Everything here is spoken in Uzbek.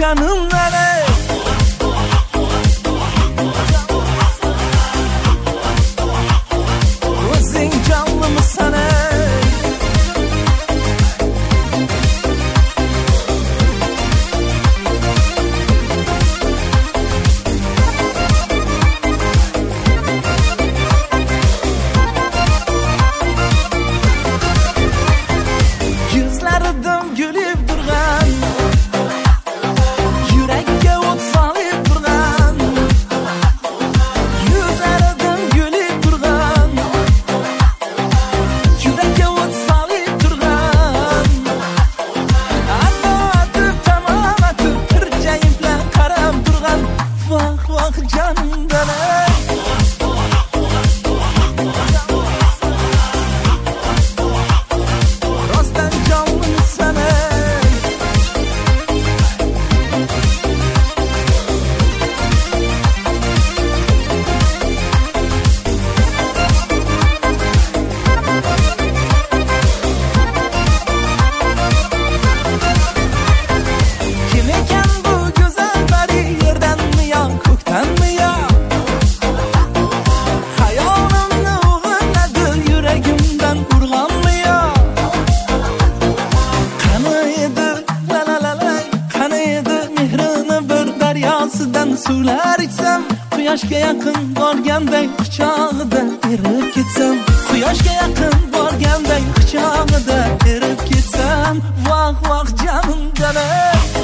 canımdan o'zing jonlimisan yuzlaridan gülüp durgan yurakka o't solib turgan yuzlaridan gülüp durgan yurakka o't solib turgan ammo atib tamom atib tirjayim bilan qarab turgan voh voh jonimdan rostdan jonimsan kim ekan bu go'zal pari yerdanmi yo ko'kdanmi yo hayolimni o'g'irladi yuragimdan urg'onmi yo qani edi la la la la qani edi mehrini bir daryosidan suvlar ichsam quyoshga yaqin borganday quchog'ida erib ketsam quyoshga yaqin borganday quchog'ida erib ketsam voh voh jonimdan